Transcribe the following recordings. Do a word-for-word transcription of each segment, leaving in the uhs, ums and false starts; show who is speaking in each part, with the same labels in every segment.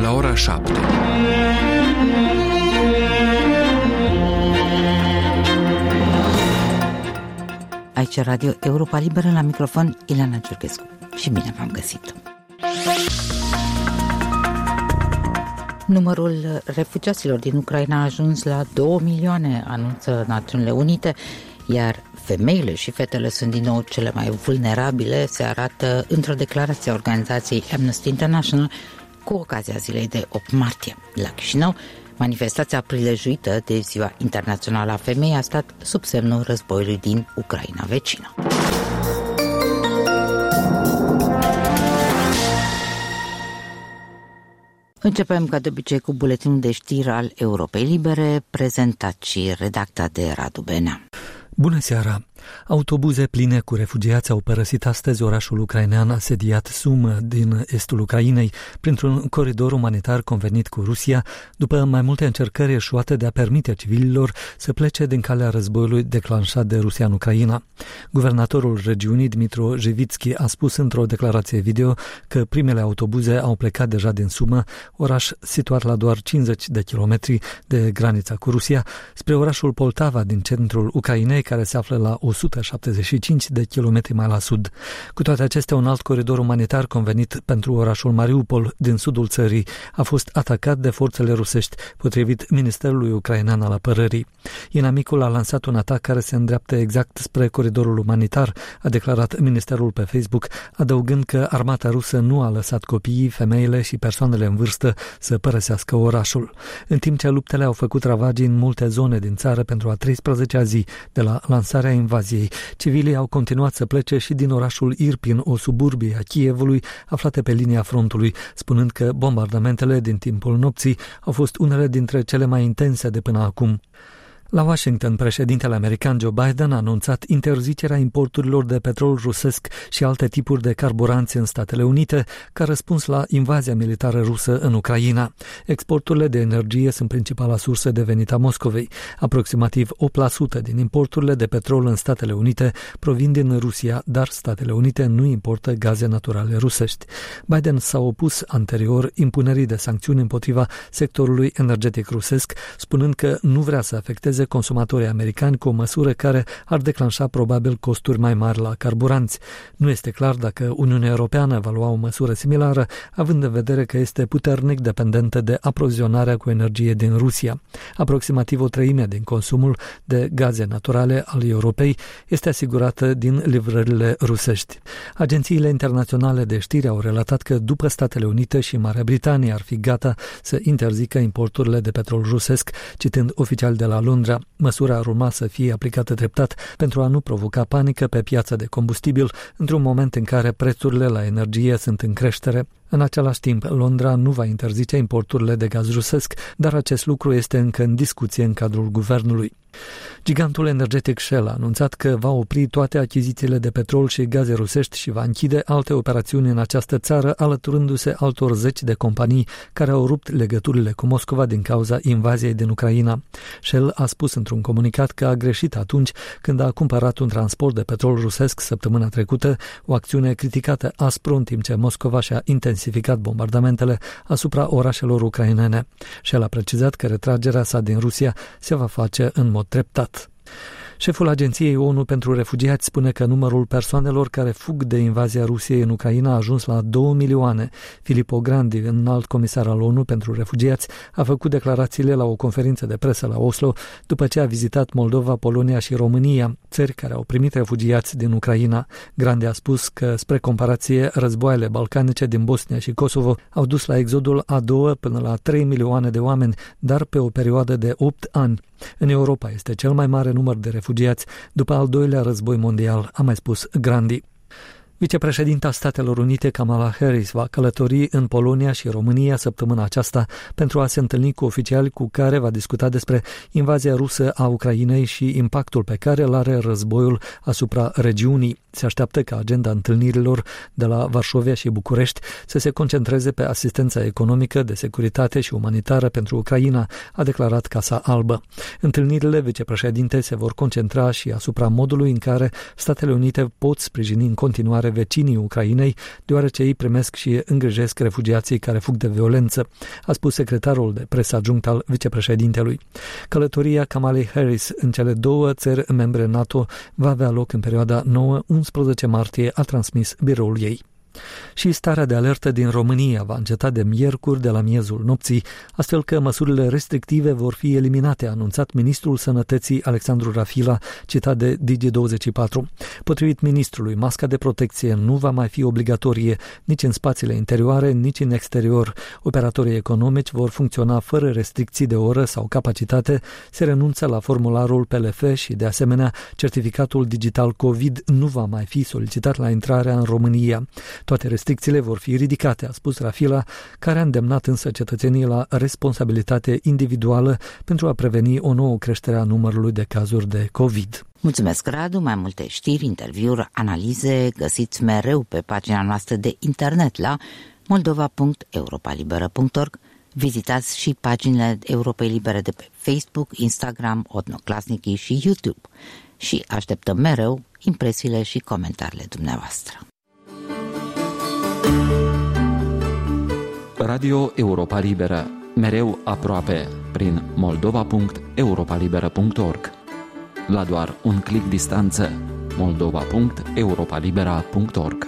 Speaker 1: la ora șapte.
Speaker 2: Aici Radio Europa Liberă, la microfon Ileana Giurghescu. Și bine v-am găsit! Numărul refugiaților din Ucraina a ajuns la două milioane, anunță Națiunile Unite, iar femeile și fetele sunt din nou cele mai vulnerabile, se arată într-o declarație a organizației Amnesty International cu ocazia zilei de opt martie. La Chișinău, manifestația prilejuită de Ziua Internațională a Femeii a stat sub semnul războiului din Ucraina vecină. Începem ca de obicei cu buletinul de știri al Europei Libere, prezentat și redactat de Radu Benea.
Speaker 3: Bună seara! Autobuze pline cu refugiați au părăsit astăzi orașul ucrainean asediat Sum din estul Ucrainei printr-un coridor umanitar convenit cu Rusia, după mai multe încercări eșuate de a permite civililor să plece din calea războiului declanșat de Rusia în Ucraina. Guvernatorul regiunii, Dmitro Jevitski, a spus într-o declarație video că primele autobuze au plecat deja din Sumă, oraș situat la doar cincizeci de kilometri de granița cu Rusia, spre orașul Poltava din centrul Ucrainei, care se află la o sută șaptezeci și cinci de kilometri mai la sud. Cu toate acestea, un alt coridor umanitar convenit pentru orașul Mariupol din sudul țării a fost atacat de forțele rusești, potrivit Ministerului Ucrainean al Apărării. Inamicul a lansat un atac care se îndreaptă exact spre coridorul umanitar, a declarat ministerul pe Facebook, adăugând că armata rusă nu a lăsat copiii, femeile și persoanele în vârstă să părăsească orașul. În timp ce luptele au făcut ravagii în multe zone din țară pentru a treisprezecea zi de la lansarea invaziei, civilii au continuat să plece și din orașul Irpin, o suburbie a Kievului, aflate pe linia frontului, spunând că bombardamentele din timpul nopții au fost unele dintre cele mai intense de până acum. La Washington, președintele american Joe Biden a anunțat interzicerea importurilor de petrol rusesc și alte tipuri de carburanți în Statele Unite, ca răspuns la invazia militară rusă în Ucraina. Exporturile de energie sunt principala sursă de venit a Moscovei. Aproximativ opt la sută din importurile de petrol în Statele Unite provin din Rusia, dar Statele Unite nu importă gaze naturale rusești. Biden s-a opus anterior impunerii de sancțiuni împotriva sectorului energetic rusesc, spunând că nu vrea să afecteze consumatorii americani cu o măsură care ar declanșa probabil costuri mai mari la carburanți. Nu este clar dacă Uniunea Europeană va lua o măsură similară, având în vedere că este puternic dependentă de aprovizionarea cu energie din Rusia. Aproximativ o treime din consumul de gaze naturale al Europei este asigurată din livrările rusești. Agențiile internaționale de știri au relatat că după Statele Unite și Marea Britanie ar fi gata să interzică importurile de petrol rusesc, citând oficiali de la Londra, măsura ar urma să fie aplicată treptat pentru a nu provoca panică pe piața de combustibil într-un moment în care prețurile la energie sunt în creștere. În același timp, Londra nu va interzice importurile de gaz rusesc, dar acest lucru este încă în discuție în cadrul guvernului. Gigantul energetic Shell a anunțat că va opri toate achizițiile de petrol și gaze rusești și va închide alte operațiuni în această țară, alăturându-se altor zeci de companii care au rupt legăturile cu Moscova din cauza invaziei din Ucraina. Shell a spus într-un comunicat că a greșit atunci când a cumpărat un transport de petrol rusesc săptămâna trecută, o acțiune criticată aspru în timp ce Moscova și-a intensificat bombardamentele asupra orașelor ucrainene. Shell a precizat că retragerea sa din Rusia se va face în mod treptat. Șeful Agenției ONU pentru Refugiați spune că numărul persoanelor care fug de invazia Rusiei în Ucraina a ajuns la două milioane. Filippo Grandi, înalt comisar al ONU pentru Refugiați, a făcut declarațiile la o conferință de presă la Oslo după ce a vizitat Moldova, Polonia și România, țări care au primit refugiați din Ucraina. Grandi a spus că, spre comparație, războaiele balcanice din Bosnia și Kosovo au dus la exodul a două până la trei milioane de oameni, dar pe o perioadă de opt ani. În Europa este cel mai mare număr de refugiați după al doilea război mondial, a mai spus Grandi. Vicepreședinta Statelor Unite Kamala Harris va călători în Polonia și România săptămâna aceasta pentru a se întâlni cu oficiali cu care va discuta despre invazia rusă a Ucrainei și impactul pe care îl are războiul asupra regiunii. Se așteaptă ca agenda întâlnirilor de la Varșovia și București să se concentreze pe asistența economică, de securitate și umanitară pentru Ucraina, a declarat Casa Albă. Întâlnirile vicepreședinte se vor concentra și asupra modului în care Statele Unite pot sprijini în continuare către vecinii Ucrainei, deoarece ei primesc și îngrijesc refugiații care fug de violență, a spus secretarul de presă adjunct al vicepreședintelui. Călătoria Kamalei Harris în cele două țări membre NATO va avea loc în perioada nouă unsprezece martie, a transmis biroul ei. Și starea de alertă din România va înceta de miercuri de la miezul nopții, astfel că măsurile restrictive vor fi eliminate, a anunțat ministrul Sănătății Alexandru Rafila, citat de Digi douăzeci și patru. Potrivit ministrului, masca de protecție nu va mai fi obligatorie nici în spațiile interioare, nici în exterior. Operatorii economici vor funcționa fără restricții de oră sau capacitate, se renunță la formularul P L F și, de asemenea, certificatul digital COVID nu va mai fi solicitat la intrarea în România. Toate restricțiile vor fi ridicate, a spus Rafila, care a îndemnat însă cetățenii la responsabilitate individuală pentru a preveni o nouă creștere a numărului de cazuri de COVID.
Speaker 2: Mulțumesc, Radu. Mai multe știri, interviuri, analize găsiți mereu pe pagina noastră de internet la moldova punct europalibera punct org. Vizitați și paginile Europei Libere de pe Facebook, Instagram, Odnoclasnici și YouTube. Și așteptăm mereu impresiile și comentariile dumneavoastră.
Speaker 1: Radio Europa Liberă, mereu aproape, prin moldova punct europalibera punct org. La doar un clic distanță, moldova punct europalibera punct org.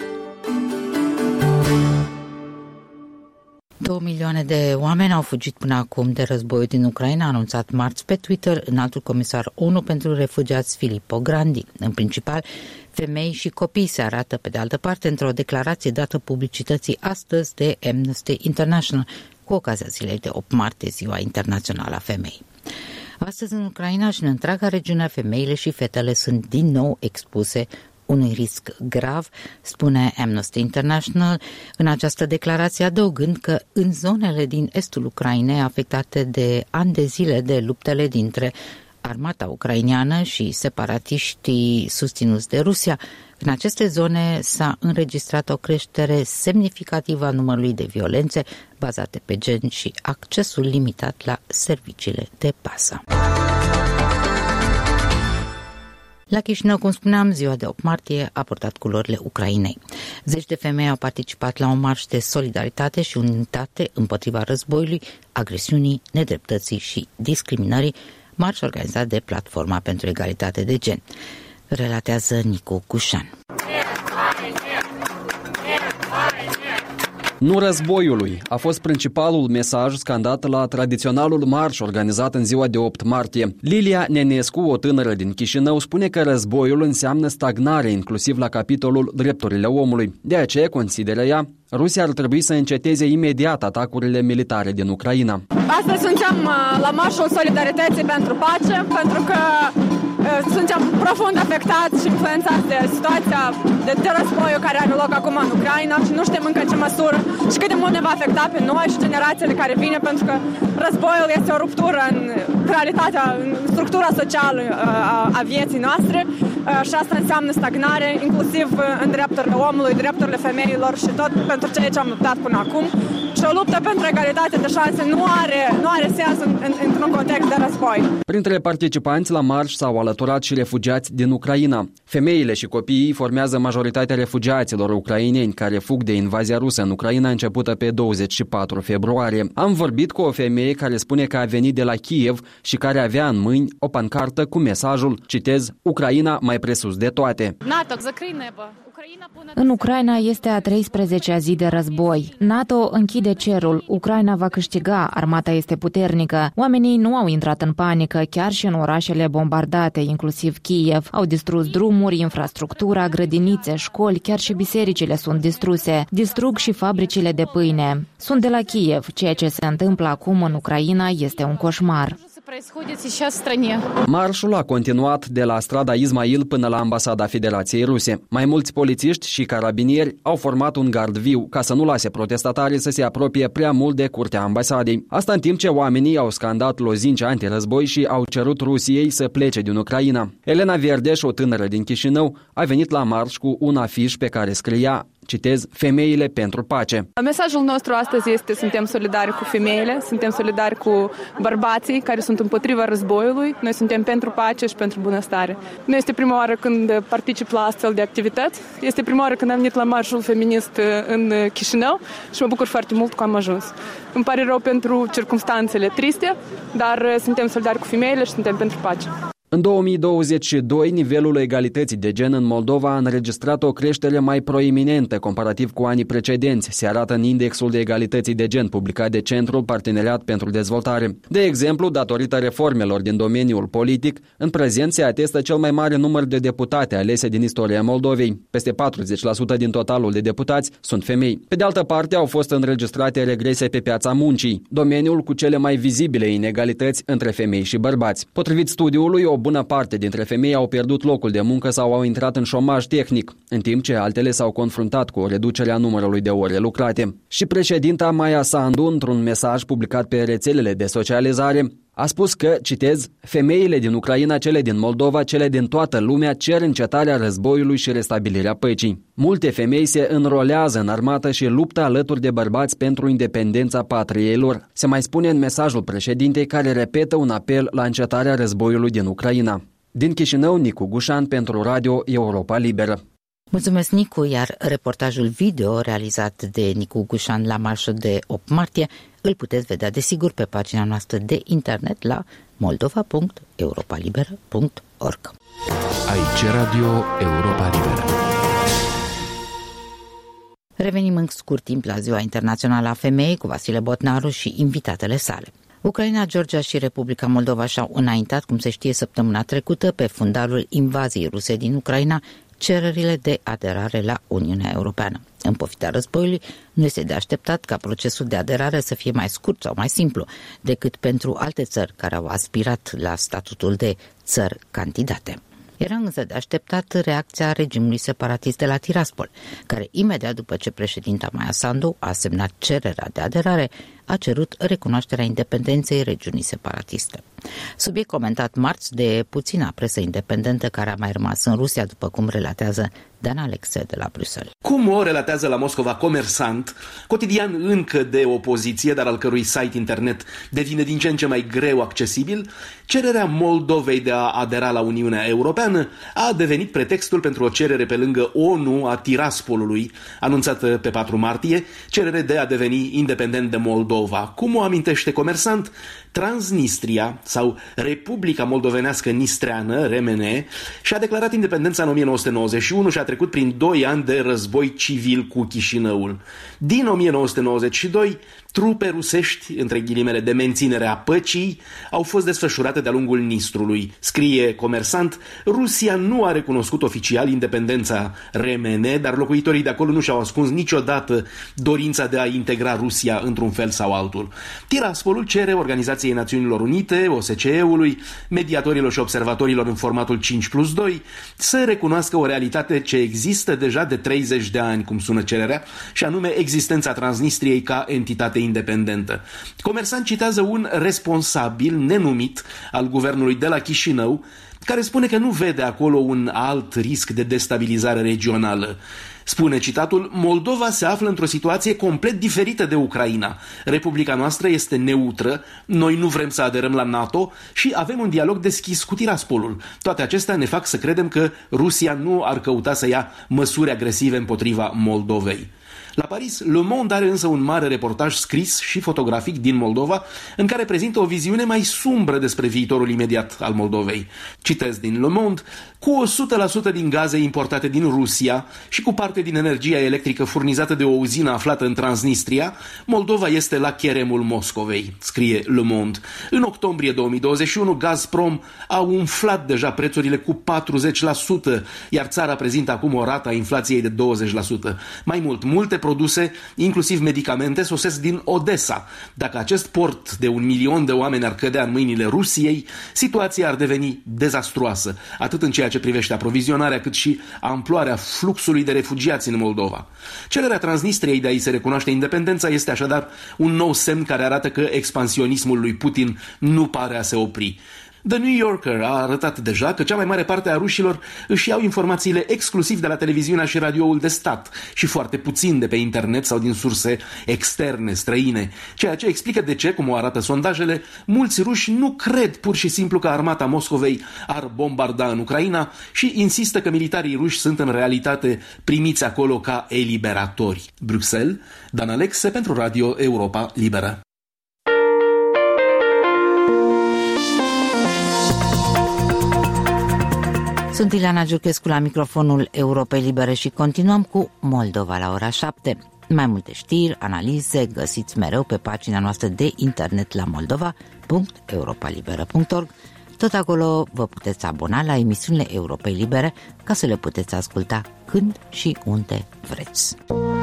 Speaker 2: Două milioane de oameni au fugit până acum de războiul din Ucraina, a anunțat marți pe Twitter înaltul comisar ONU pentru refugiați Filippo Grandi. În principal, femei și copii se arată pe de altă parte într-o declarație dată publicității astăzi de Amnesty International cu ocazia zilei de opt martie, Ziua Internațională a Femeii. Astăzi în Ucraina și în întreaga regiune, femeile și fetele sunt din nou expuse unui risc grav, spune Amnesty International în această declarație, adăugând că în zonele din estul Ucrainei afectate de ani de zile de luptele dintre armata ucraineană și separatiștii susținuți de Rusia, în aceste zone s-a înregistrat o creștere semnificativă a numărului de violențe bazate pe gen și accesul limitat la serviciile de pasă. La Chișinău, cum spuneam, ziua de opt martie a purtat culorile Ucrainei. Zeci de femei au participat la un marș de solidaritate și unitate împotriva războiului, agresiunii, nedreptății și discriminării, marș organizat de Platforma pentru Egalitate de Gen. Relatează Nicu Cușan.
Speaker 4: Nu războiului a fost principalul mesaj scandat la tradiționalul marș organizat în ziua de opt martie. Lilia Nenescu, o tânără din Chișinău, spune că războiul înseamnă stagnare, inclusiv la capitolul drepturile omului. De aceea, consideră ea, Rusia ar trebui să înceteze imediat atacurile militare din Ucraina.
Speaker 5: Astăzi suntem la marșul solidarității pentru pace, pentru că suntem profund afectați și influențați de situația de, de războiul care are loc acum în Ucraina și nu știm încă în ce măsură și cât de mult ne va afecta pe noi și generațiile care vine, pentru că războiul este o ruptură în realitatea, în structura socială a, a vieții noastre și asta înseamnă stagnare, inclusiv în drepturile omului, drepturile femeilor și tot pentru ceea ce am luptat până acum. Și o luptă pentru egalitate de șanse nu are, nu are sens în, în, într-un context de război. Printre participanți la marș s-au alăturat și refugiați din Ucraina. Femeile și copiii formează majoritatea refugiaților ucraineni care fug de invazia rusă în Ucraina începută pe douăzeci și patru februarie. Am vorbit cu o femeie care spune că a venit de la Kiev și care avea în mâini o pancartă cu mesajul, citez, Ucraina mai presus de toate.
Speaker 6: În Ucraina este a treisprezecea zi de război. NATO închide cerul, Ucraina va câștiga, armata este puternică. Oamenii nu au intrat în panică, chiar și în orașele bombardate, inclusiv Kiev. Au distrus drumuri, infrastructura, grădinițe, școli, chiar și bisericile sunt distruse. Distrug și fabricile de pâine. Sunt de la Kiev. Ceea ce se întâmplă acum în Ucraina este un coșmar.
Speaker 4: Marșul a continuat de la strada Izmail până la ambasada Federației Ruse. Mai mulți polițiști și carabinieri au format un gard viu ca să nu lase protestatarii să se apropie prea mult de curtea ambasadei. Asta în timp ce oamenii au scandat lozinci antirăzboi și au cerut Rusiei să plece din Ucraina. Elena Verdeș, o tânără din Chișinău, a venit la marș cu un afiș pe care scria, citez, femeile pentru pace.
Speaker 5: Mesajul nostru astăzi este: suntem solidari cu femeile, suntem solidari cu bărbații care sunt împotriva războiului, noi suntem pentru pace și pentru bunăstare. Nu este prima oară când particip la astfel de activități, este prima oară când am venit la marșul feminist în Chișinău și mă bucur foarte mult că am ajuns. Îmi pare rău pentru circumstanțele triste, dar suntem solidari cu femeile și suntem pentru pace.
Speaker 4: În două mii douăzeci și doi, nivelul egalității de gen în Moldova a înregistrat o creștere mai proeminentă comparativ cu anii precedenți, se arată în indexul de egalității de gen publicat de Centrul Parteneriat pentru Dezvoltare. De exemplu, datorită reformelor din domeniul politic, în prezent se atestă cel mai mare număr de deputate alese din istoria Moldovei. Peste patruzeci la sută din totalul de deputați sunt femei. Pe de altă parte, au fost înregistrate regrese pe piața muncii, domeniul cu cele mai vizibile inegalități între femei și bărbați. Potrivit studiului, o bună parte dintre femei au pierdut locul de muncă sau au intrat în șomaj tehnic, în timp ce altele s-au confruntat cu o reducere a numărului de ore lucrate. Și președinta Maia Sandu, într-un mesaj publicat pe rețelele de socializare, a spus că, citez, femeile din Ucraina, cele din Moldova, cele din toată lumea cer încetarea războiului și restabilirea păcii. Multe femei se înrolează în armată și luptă alături de bărbați pentru independența patriei lor. Se mai spune în mesajul președintei, care repetă un apel la încetarea războiului din Ucraina. Din Chișinău, Nicu Gușan pentru Radio Europa Liberă.
Speaker 2: Mulțumesc, Nicu, iar reportajul video realizat de Nicu Gușan la marșul de opt martie îl puteți vedea desigur pe pagina noastră de internet la moldova punct europa liberă punct org.
Speaker 1: Aici Radio Europa Liberă.
Speaker 2: Revenim în scurt timp la Ziua Internațională a Femeii cu Vasile Botnaru și invitatele sale. Ucraina, Georgia și Republica Moldova și-au înaintat, cum se știe, săptămâna trecută, pe fundalul invaziei ruse din Ucraina, cererile de aderare la Uniunea Europeană. În pofida războiului, nu este de așteptat ca procesul de aderare să fie mai scurt sau mai simplu decât pentru alte țări care au aspirat la statutul de țări candidate. Era însă de așteptat reacția regimului separatist de la Tiraspol, care imediat după ce președinta Maia Sandu a semnat cererea de aderare, a cerut recunoașterea independenței regiunii separatiste. Subiect comentat marți de puțina presă independentă care a mai rămas în Rusia, după cum relatează Dan Alexe de la Bruxelles.
Speaker 7: Cum o relatează la Moscova Comersant, cotidian încă de opoziție, dar al cărui site internet devine din ce în ce mai greu accesibil, cererea Moldovei de a adera la Uniunea Europeană a devenit pretextul pentru o cerere pe lângă ONU a Tiraspolului, anunțată pe patru martie, cerere de a deveni independent de Moldova. Cum o amintește Comersant, Transnistria, sau Republica Moldovenească Nistreană, R M N, și-a declarat independența în o mie nouă sute nouăzeci și unu și a trecut prin doi ani de război civil cu Chișinăul. Din o mie nouă sute nouăzeci și doi, trupe rusești, între ghilimele, de menținere a păcii, au fost desfășurate de-a lungul Nistrului. Scrie Comersant, Rusia nu a recunoscut oficial independența R M N, dar locuitorii de acolo nu și-au ascuns niciodată dorința de a integra Rusia într-un fel sau altul. Tiraspolul cere Organizației Națiunilor Unite, O S C E-ului, mediatorilor și observatorilor în formatul cinci plus doi, să recunoască o realitate ce există deja de treizeci de ani, cum sună cererea, și anume existența Transnistriei ca entitate independentă. Comersant citează un responsabil nenumit al guvernului de la Chișinău, care spune că nu vede acolo un alt risc de destabilizare regională. Spune citatul, Moldova se află într-o situație complet diferită de Ucraina. Republica noastră este neutră, noi nu vrem să aderăm la NATO și avem un dialog deschis cu Tiraspolul. Toate acestea ne fac să credem că Rusia nu ar căuta să ia măsuri agresive împotriva Moldovei. La Paris, Le Monde are însă un mare reportaj scris și fotografic din Moldova, în care prezintă o viziune mai sumbră despre viitorul imediat al Moldovei. Citez din Le Monde, cu o sută la sută din gaze importate din Rusia și cu parte din energia electrică furnizată de o uzină aflată în Transnistria, Moldova este la cheremul Moscovei, scrie Le Monde. În octombrie două mii douăzeci și unu, Gazprom a umflat deja prețurile cu patruzeci la sută, iar țara prezintă acum o rată a inflației de douăzeci la sută. Mai mult, multe produse, inclusiv medicamente, sosesc din Odessa. Dacă acest port de un milion de oameni ar cădea în mâinile Rusiei, situația ar deveni dezastruoasă, atât în ceea ce privește aprovizionarea, cât și amploarea fluxului de refugiați în Moldova. Cererea Transnistriei de a-i se recunoaște independența este așadar un nou semn care arată că expansionismul lui Putin nu pare a se opri. The New Yorker a arătat deja că cea mai mare parte a rușilor își iau informațiile exclusiv de la televiziunea și radioul de stat și foarte puțin de pe internet sau din surse externe, străine, ceea ce explică de ce, cum o arată sondajele, mulți ruși nu cred pur și simplu că armata Moscovei ar bombarda în Ucraina și insistă că militarii ruși sunt în realitate primiți acolo ca eliberatori. Bruxelles, Dan Alexe pentru Radio Europa Liberă.
Speaker 2: Sunt Ileana Giurchescu la microfonul Europei Libere și continuăm cu Moldova la ora șapte. Mai multe știri, analize găsiți mereu pe pagina noastră de internet la moldova punct europa liberă punct org. Tot acolo vă puteți abona la emisiunile Europei Libere ca să le puteți asculta când și unde vreți.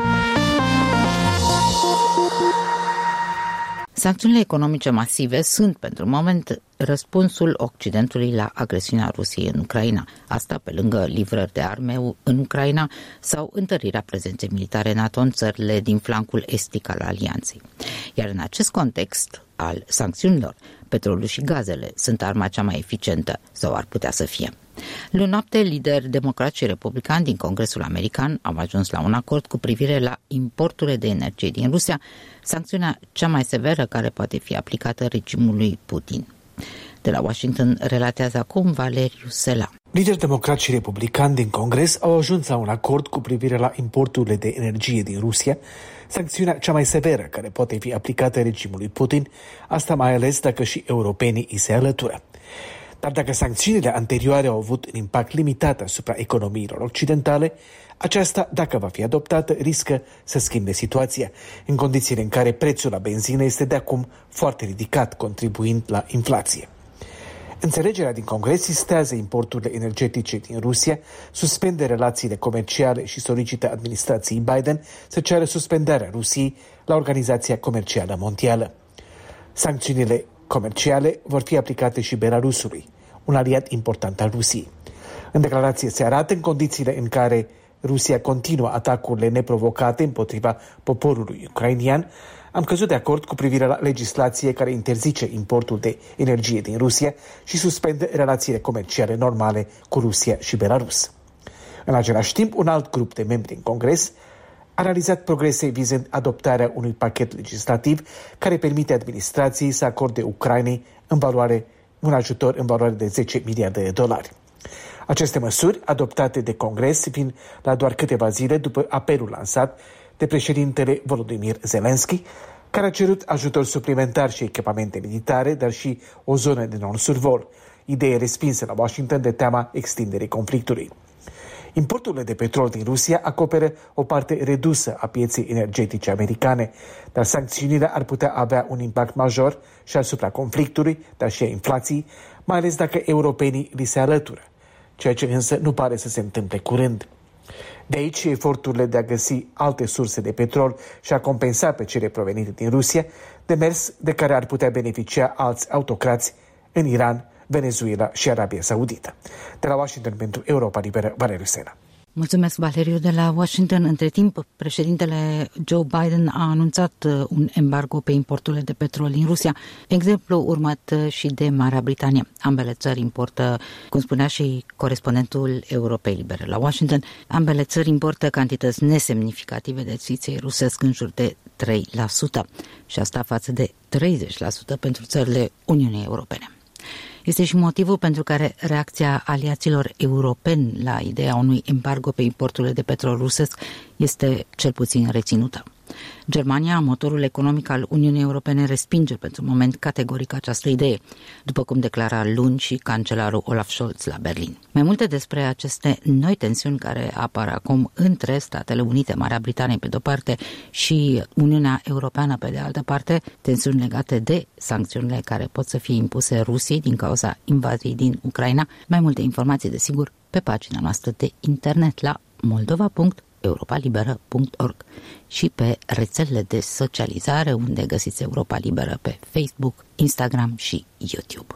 Speaker 2: Sancțiunile economice masive sunt, pentru moment, răspunsul Occidentului la agresiunea Rusiei în Ucraina. Asta pe lângă livrări de arme în Ucraina sau întărirea prezenței militare NATO în țările din flancul estic al alianței. Iar în acest context al sancțiunilor, petrolul și gazele sunt arma cea mai eficientă sau ar putea să fie. Luni noapte, lideri democrați și republicani din Congresul American au ajuns la un acord cu privire la importurile de energie din Rusia, sancțiunea cea mai severă care poate fi aplicată regimului Putin. De la Washington relatează acum Valeriu Sela.
Speaker 8: Lideri democrați și republicani din Congres au ajuns la un acord cu privire la importurile de energie din Rusia, sancțiunea cea mai severă care poate fi aplicată regimului Putin, asta mai ales dacă și europenii îi se alătură. Dar dacă sancțiunile anterioare au avut un impact limitat asupra economiilor occidentale, aceasta, dacă va fi adoptată, riscă să schimbe situația, în condițiile în care prețul la benzină este de acum foarte ridicat, contribuind la inflație. Înțelegerea din Congres listează importurile energetice din Rusia, suspende relațiile comerciale și solicită administrației Biden să ceară suspendarea Rusiei la Organizația Comercială Mondială. Sancțiunile comerciale vor fi aplicate și Belarusului, un aliat important al Rusiei. În declarație se arată în condițiile în care Rusia continuă atacurile neprovocate împotriva poporului ucrainian, am căzut de acord cu privire la legislație care interzice importul de energie din Rusia și suspendă relațiile comerciale normale cu Rusia și Belarus. În același timp, un alt grup de membri în Congres a realizat progrese vizând adoptarea unui pachet legislativ care permite administrației să acorde Ucrainei în valoare, un ajutor în valoare de zece miliarde de dolari. Aceste măsuri, adoptate de Congres, vin la doar câteva zile după apelul lansat de președintele Volodymyr Zelensky, care a cerut ajutor suplimentar și echipamente militare, dar și o zonă de non-survol, idee respinsă la Washington de teama extinderii conflictului. Importurile de petrol din Rusia acoperă o parte redusă a pieței energetice americane, dar sancțiunile ar putea avea un impact major și asupra conflictului, dar și a inflației, mai ales dacă europenii li se alătură, ceea ce însă nu pare să se întâmple curând. De aici eforturile de a găsi alte surse de petrol și a compensa pe cele provenite din Rusia, demers de care ar putea beneficia alți autocrați în Iran, Venezuela și Arabia Saudită. De la Washington pentru Europa Liberă, Valeriu Sela.
Speaker 2: Mulțumesc, Valeriu, de la Washington. Între timp, președintele Joe Biden a anunțat un embargo pe importurile de petrol din Rusia, exemplu urmat și de Marea Britanie. Ambele țări importă, cum spunea și corespondentul Europei Libere la Washington, ambele țări importă cantități nesemnificative de țiței rusesc în jur de trei la sută și asta față de treizeci la sută pentru țările Uniunii Europene. Este și motivul pentru care reacția aliaților europeni la ideea unui embargo pe importurile de petrol rusesc este cel puțin reținută. Germania, motorul economic al Uniunii Europene, respinge pentru moment categoric această idee, după cum declara luni și cancelarul Olaf Scholz la Berlin. Mai multe despre aceste noi tensiuni care apar acum între Statele Unite, Marea Britanie pe de-o parte și Uniunea Europeană pe de altă parte, tensiuni legate de sancțiunile care pot să fie impuse Rusiei din cauza invaziei din Ucraina. Mai multe informații, desigur, pe pagina noastră de internet la moldova punct europa liberă punct org și pe rețelele de socializare unde găsiți Europa Liberă pe Facebook, Instagram și YouTube.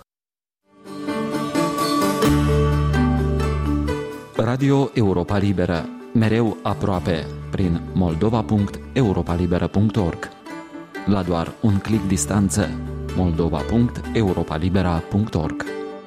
Speaker 1: Radio Europa Liberă, mereu aproape, prin moldova punct europa liberă punct org. La doar un clic distanță, moldova punct europa libera punct org.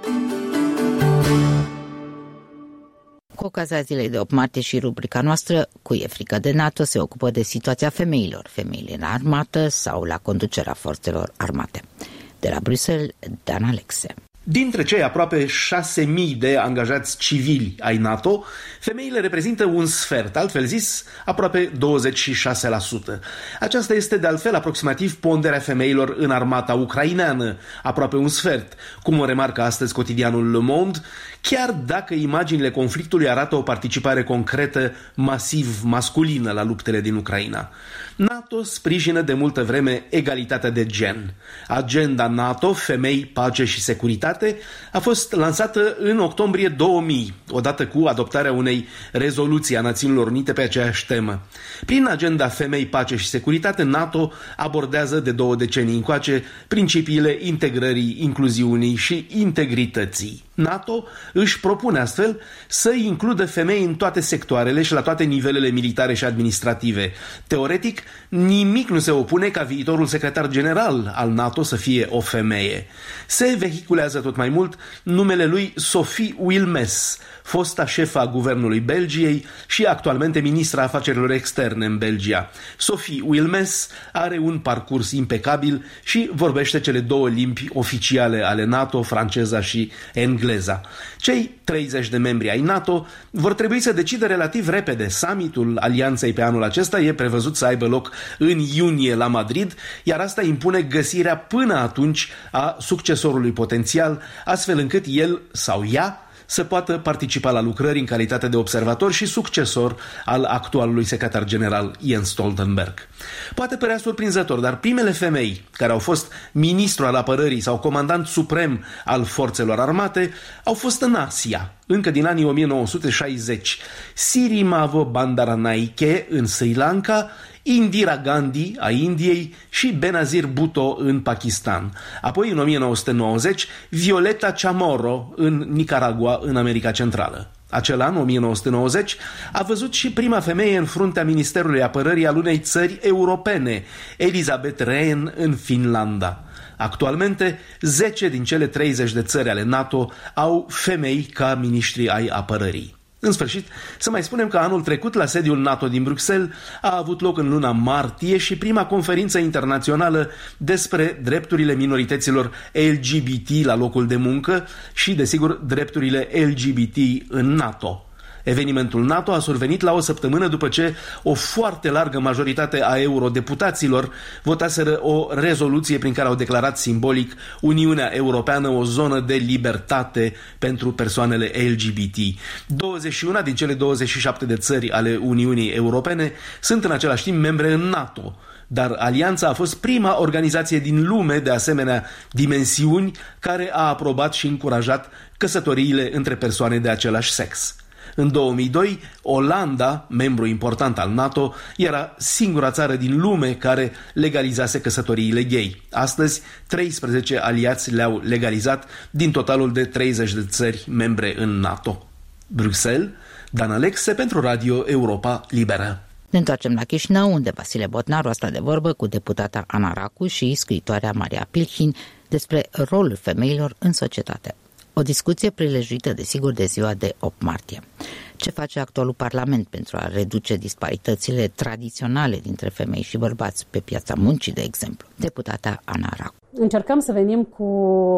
Speaker 2: ocazia zilei de opt martie și rubrica noastră Cu e frică de NATO se ocupă de situația femeilor, femeile în armată sau la conducerea forțelor armate. De la Bruxelles, Dan Alexe.
Speaker 7: Dintre cei aproape șase mii de angajați civili ai NATO, femeile reprezintă un sfert, altfel zis, aproape douăzeci și șase la sută. Aceasta este de altfel aproximativ ponderea femeilor în armata ucraineană, aproape un sfert, cum o remarcă astăzi cotidianul Le Monde, chiar dacă imaginile conflictului arată o participare concretă, masiv masculină la luptele din Ucraina. NATO sprijină de multă vreme egalitatea de gen. Agenda NATO, femei, pace și securitate, a fost lansată în octombrie două mii, odată cu adoptarea unei rezoluții a Națiunilor Unite pe aceeași temă. Prin agenda femei, pace și securitate, NATO abordează de două decenii încoace principiile integrării, incluziunii și integrității. NATO își propune astfel să includă femei în toate sectoarele și la toate nivelele militare și administrative. Teoretic, nimic nu se opune ca viitorul secretar general al NATO să fie o femeie. Se vehiculează tot mai mult numele lui Sophie Wilmès, fosta șefă a guvernului Belgiei și actualmente ministra afacerilor externe în Belgia. Sophie Wilmès are un parcurs impecabil și vorbește cele două limbi oficiale ale NATO, franceza și engleza. Cei treizeci de membri ai NATO vor trebui să decidă relativ repede. Summitul alianței pe anul acesta e prevăzut să aibă loc în iunie la Madrid, iar asta impune găsirea până atunci a succesorului potențial, astfel încât el sau ea să poată participa la lucrări în calitate de observator și succesor al actualului secretar general Jens Stoltenberg. Poate părea surprinzător, dar primele femei care au fost ministru al apărării sau comandant suprem al forțelor armate au fost în Asia, încă din anii o mie nouă sute șaizeci. Sirimavo Bandaranaike în Sri Lanka, Indira Gandhi a Indiei și Benazir Bhutto în Pakistan. Apoi, în o mie nouă sute nouăzeci, Violeta Chamorro în Nicaragua, în America Centrală. Acel an, o mie nouă sute nouăzeci, a văzut și prima femeie în fruntea Ministerului Apărării al unei țări europene, Elizabeth Rehn în Finlanda. Actualmente, zece din cele treizeci de țări ale NATO au femei ca miniștri ai apărării. În sfârșit, să mai spunem că anul trecut, la sediul NATO din Bruxelles, a avut loc în luna martie și prima conferință internațională despre drepturile minorităților L G B T la locul de muncă și, desigur, drepturile L G B T în NATO. Evenimentul NATO a survenit la o săptămână după ce o foarte largă majoritate a eurodeputaților votaseră o rezoluție prin care au declarat simbolic Uniunea Europeană o zonă de libertate pentru persoanele L G B T. douăzeci și unu din cele douăzeci și șapte de țări ale Uniunii Europene sunt în același timp membre în NATO, dar alianța a fost prima organizație din lume de asemenea dimensiuni care a aprobat și încurajat căsătoriile între persoane de același sex. În două mii doi, Olanda, membru important al NATO, era singura țară din lume care legalizase căsătoriile gay. Astăzi, treisprezece aliați le-au legalizat din totalul de treizeci de țări membre în NATO. Bruxelles, Dan Alexe pentru Radio Europa Liberă.
Speaker 2: Ne întoarcem la Chișinău, unde Vasile Botnaru a stat de vorbă cu deputata Ana Racu și scriitoarea Maria Pilhin despre rolul femeilor în societate. O discuție prilejuită, desigur, de ziua de opt martie. Ce face actualul Parlament pentru a reduce disparitățile tradiționale dintre femei și bărbați pe piața muncii, de exemplu? Deputata Ana Racu.
Speaker 9: Încercăm să venim cu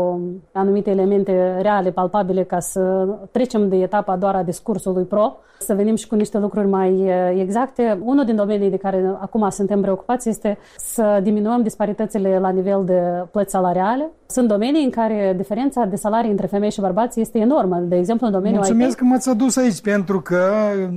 Speaker 9: anumite elemente reale, palpabile, ca să trecem de etapa doar a discursului pro, să venim și cu niște lucruri mai exacte. Unul din domenii de care acum suntem preocupați este să diminuăm disparitățile la nivel de plăți salariale. Sunt domenii în care diferența de salarii între femei și bărbați este enormă. De exemplu, în domeniul
Speaker 10: Mulțumesc
Speaker 9: I T.
Speaker 10: că m-ați adus aici, pentru că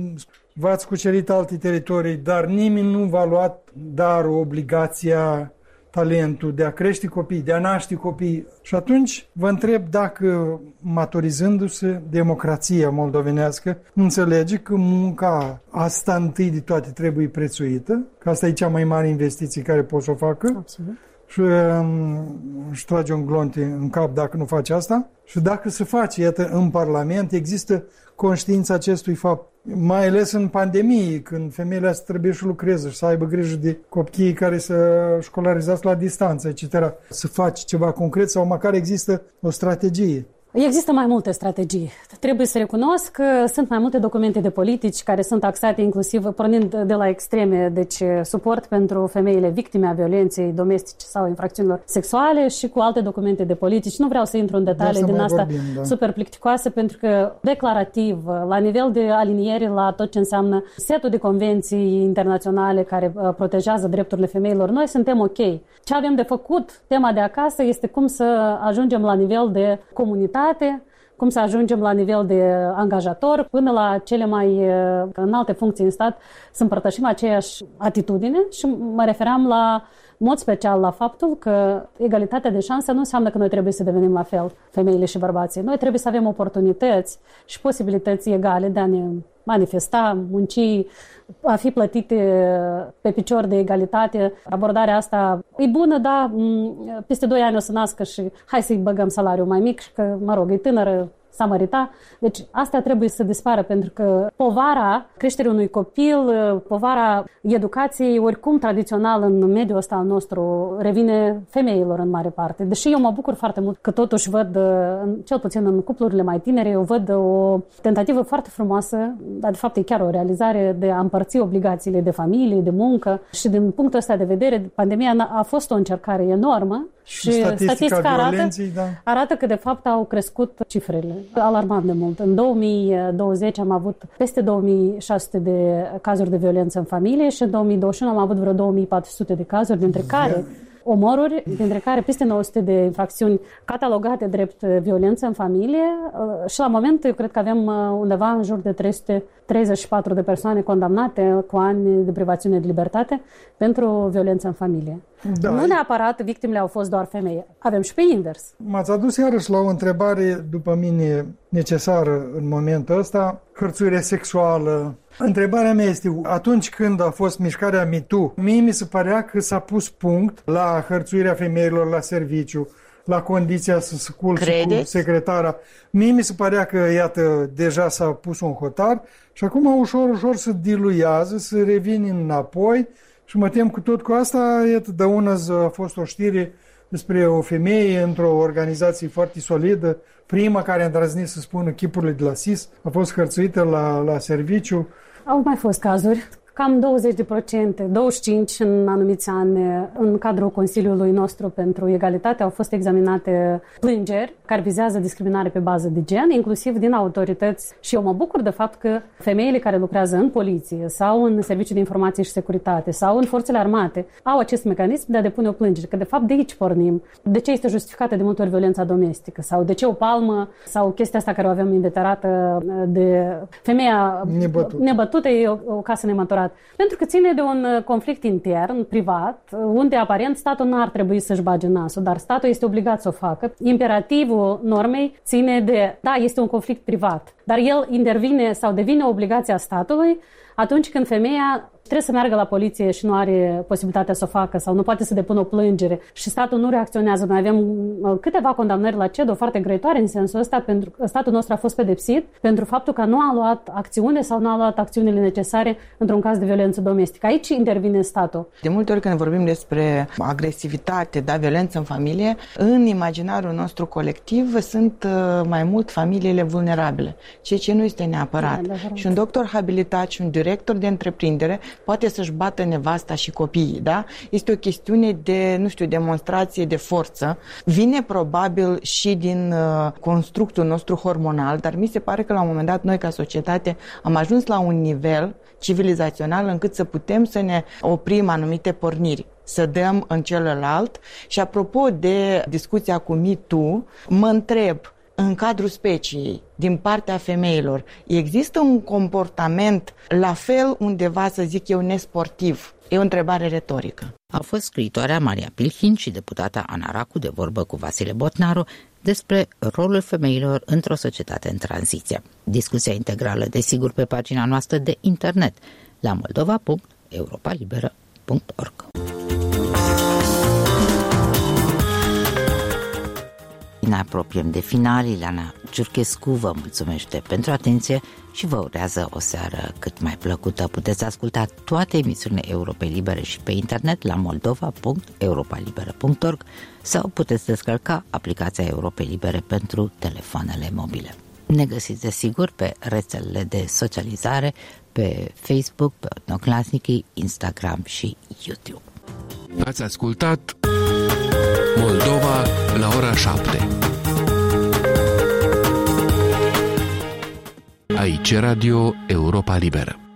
Speaker 10: v-ați cucerit alte teritorii, dar nimeni nu v-a luat darul, obligația, talentul de a crește copii, de a naște copii. Și atunci vă întreb dacă, maturizându-se democrația moldovenească, înțelege că munca asta întâi de toate trebuie prețuită, că asta e cea mai mare investiție care poți să o facă.
Speaker 9: Absolut.
Speaker 10: Și um, își trage un glonte în cap dacă nu face asta. Și dacă se face, iată, în Parlament, există conștiința acestui fapt. Mai ales în pandemie, când femeile astea trebuie să lucreze și să aibă grijă de copiii care să școlarizați la distanță, et cetera. Să faci ceva concret sau măcar există o strategie.
Speaker 9: Există mai multe strategii. Trebuie să recunosc că sunt mai multe documente de politici care sunt axate inclusiv pornind de la extreme, deci suport pentru femeile victime a violenței domestice sau infracțiunilor sexuale și cu alte documente de politici. Nu vreau să intru în detalii din asta vorbim, da. super plicticoase, pentru că declarativ, la nivel de aliniere la tot ce înseamnă setul de convenții internaționale care protejează drepturile femeilor, noi suntem ok. Ce avem de făcut, tema de acasă, este cum să ajungem la nivel de comunitate, cum să ajungem la nivel de angajator, până la cele mai înalte funcții în stat, să împărtășim aceeași atitudine și mă refeream la mod special la faptul că egalitatea de șanse nu înseamnă că noi trebuie să devenim la fel, femeile și bărbații. Noi trebuie să avem oportunități și posibilități egale de a ne manifesta, munci, a fi plătite pe picior de egalitate. Abordarea asta e bună, dar peste doi ani o să nască și hai să-i băgăm salariul mai mic și că, mă rog, e tânără, s-a măritat. Deci asta trebuie să dispară, pentru că povara creșterii unui copil, povara educației, oricum tradițional în mediul ăsta al nostru, revine femeilor în mare parte. Deși eu mă bucur foarte mult că totuși văd, cel puțin în cuplurile mai tinere, eu văd o tentativă foarte frumoasă, dar de fapt e chiar o realizare de a împărți obligațiile de familie, de muncă, și din punctul ăsta de vedere, pandemia a fost o încercare enormă. Și statistica, statistica arată, da. arată că de fapt au crescut cifrele alarmant de mult. În două mii douăzeci am avut peste două mii șase sute de cazuri de violență în familie și în două mii douăzeci și unu am avut vreo două mii patru sute de cazuri, dintre care omoruri, dintre care peste nouă sute de infracțiuni catalogate drept violență în familie și la moment eu cred că avem undeva în jur de trei sute treizeci și patru de persoane condamnate cu ani de privațiune de libertate pentru violență în familie. Da. Nu neapărat victimele au fost doar femei, avem și pe invers.
Speaker 10: M-ați adus iarăși la o întrebare, după mine, necesară în momentul ăsta, hărțuire sexuală. Întrebarea mea este, atunci când a fost mișcarea MeToo, mie mi se părea că s-a pus punct la hărțuirea femeilor la serviciu, la condiția să se culce cu secretara. Mie mi se părea că, iată, deja s-a pus un hotar și acum ușor, ușor se diluează, se revine înapoi și mă tem că tot cu asta, iată, de una a fost o știre despre o femeie într-o organizație foarte solidă, prima care a îndrăznit să spună chipurile de la S I S, a fost hărțuită la, la serviciu. Au
Speaker 9: mai fost cazuri. Cam douăzeci la sută, douăzeci și cinci la sută în anumiți ani, în cadrul Consiliului nostru pentru Egalitate, au fost examinate plângeri care vizează discriminare pe bază de gen, inclusiv din autorități. Și eu mă bucur de fapt că femeile care lucrează în poliție sau în serviciul de informație și securitate sau în forțele armate au acest mecanism de a depune o plângere, că de fapt de aici pornim. De ce este justificată de multe ori violența domestică sau de ce o palmă sau chestia asta care o avem inveterată de femeia
Speaker 10: nebătută,
Speaker 9: nebătută e o, o casă nemăturată. Pentru că ține de un conflict intern, privat, unde aparent statul n-ar trebui să-și bage nasul, dar statul este obligat să o facă. Imperativul normei ține de, da, este un conflict privat, dar el intervine sau devine obligația statului atunci când femeia trebuie să meargă la poliție și nu are posibilitatea să o facă sau nu poate să depună o plângere și statul nu reacționează. Noi avem câteva condamnări la C E D O foarte grăitoare în sensul ăsta, pentru că statul nostru a fost pedepsit pentru faptul că nu a luat acțiune sau nu a luat acțiunile necesare într-un caz de violență domestică. Aici intervine statul.
Speaker 11: De multe ori când vorbim despre agresivitate, da, violență în familie, în imaginarul nostru colectiv sunt mai mult familiile vulnerabile, ceea ce nu este neapărat. Da, și un doctor habilitat și un director de întreprindere poate să-și bată nevasta și copiii, da? Este o chestiune de, nu știu, demonstrație de forță. Vine probabil și din uh, constructul nostru hormonal, dar mi se pare că la un moment dat noi ca societate am ajuns la un nivel civilizațional încât să putem să ne oprim anumite porniri, să dăm în celălalt. Și apropo de discuția cu MeToo, mă întreb, în cadrul speciei, din partea femeilor, există un comportament la fel undeva, să zic eu, nesportiv? E o întrebare retorică.
Speaker 2: A fost scriitoarea Maria Pilhin și deputata Ana Racu de vorbă cu Vasile Botnaru despre rolul femeilor într-o societate în tranziție. Discuția integrală, desigur, pe pagina noastră de internet la moldova punct europa liberă punct org. Ne apropiem de final. Ileana Ciurchescu vă mulțumește pentru atenție și vă urează o seară cât mai plăcută. Puteți asculta toate emisiunile Europei Libere și pe internet la moldova punct europa liberă punct org sau puteți descărca aplicația Europei Libere pentru telefoanele mobile. Ne găsiți desigur pe rețelele de socializare, pe Facebook, pe Odnoclasnici, Instagram și YouTube.
Speaker 12: Ați ascultat Moldova la ora șapte. Aici Radio Europa Liberă.